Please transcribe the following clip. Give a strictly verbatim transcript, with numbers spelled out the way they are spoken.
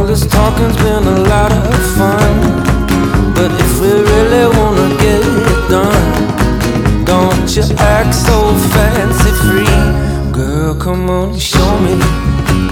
this talking's been a lot of fun, but if we really wanna get it done, don't you act so fancy free. Girl, come on, show me